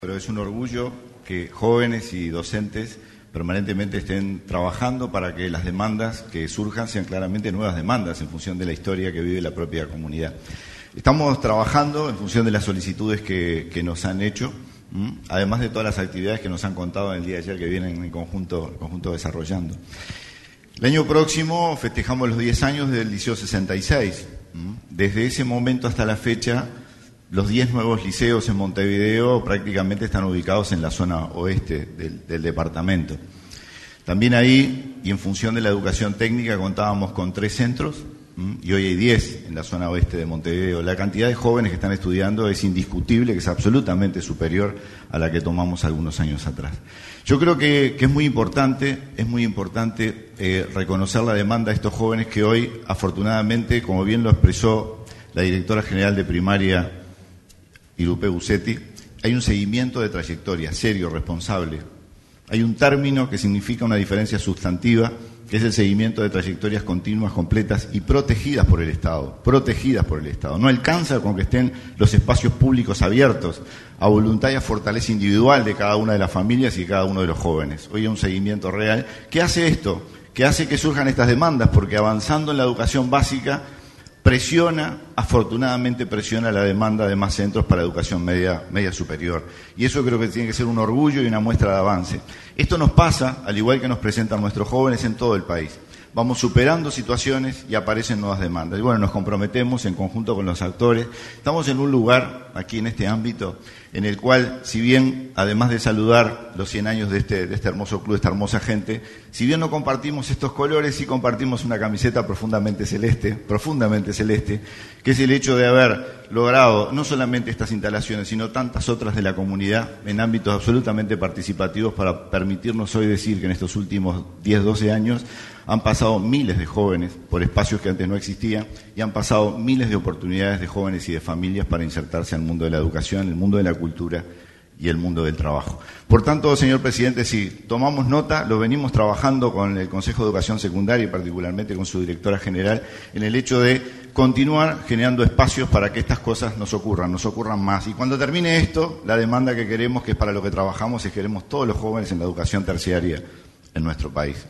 Pero es un orgullo que jóvenes y docentes permanentemente estén trabajando para que las demandas que surjan sean claramente nuevas demandas en función de la historia que vive la propia comunidad. Estamos trabajando en función de las solicitudes que nos han hecho, además de todas las actividades que nos han contado en el día de ayer que vienen en conjunto desarrollando. El año próximo festejamos los 10 años del Liceo 66. Desde ese momento hasta la fecha, los 10 nuevos liceos en Montevideo prácticamente están ubicados en la zona oeste del departamento. También ahí, y en función de la educación técnica, contábamos con 3 centros, y hoy hay 10 en la zona oeste de Montevideo. La cantidad de jóvenes que están estudiando es indiscutible, que es absolutamente superior a la que tomamos algunos años atrás. Yo creo que es muy importante reconocer la demanda de estos jóvenes que hoy, afortunadamente, como bien lo expresó la directora general de primaria, Irupe Busetti, hay un seguimiento de trayectoria serio, responsable. Hay un término que significa una diferencia sustantiva, que es el seguimiento de trayectorias continuas, completas y protegidas por el Estado. No alcanza con que estén los espacios públicos abiertos a voluntad y a fortaleza individual de cada una de las familias y de cada uno de los jóvenes. Hoy hay un seguimiento real. ¿Qué hace esto? Que hace que surjan estas demandas, porque avanzando en la educación básica, afortunadamente presiona la demanda de más centros para educación media superior. Y eso creo que tiene que ser un orgullo y una muestra de avance. Esto nos pasa, al igual que nos presentan nuestros jóvenes en todo el país. Vamos superando situaciones y aparecen nuevas demandas. Y bueno, nos comprometemos en conjunto con los actores. Estamos en un lugar, aquí en este ámbito, en el cual, si bien, además de saludar los 100 años de este hermoso club, esta hermosa gente, si bien no compartimos estos colores, sí compartimos una camiseta profundamente celeste, que es el hecho de haber logrado no solamente estas instalaciones, sino tantas otras de la comunidad en ámbitos absolutamente participativos para permitirnos hoy decir que en estos últimos 10, 12 años han pasado miles de jóvenes por espacios que antes no existían y han pasado miles de oportunidades de jóvenes y de familias para insertarse al mundo de la educación, el mundo de la cultura y el mundo del trabajo. Por tanto, señor presidente, sí, tomamos nota, lo venimos trabajando con el Consejo de Educación Secundaria y particularmente con su directora general en el hecho de continuar generando espacios para que estas cosas nos ocurran más. Y cuando termine esto, la demanda que queremos, que es para lo que trabajamos, es que queremos todos los jóvenes en la educación terciaria en nuestro país.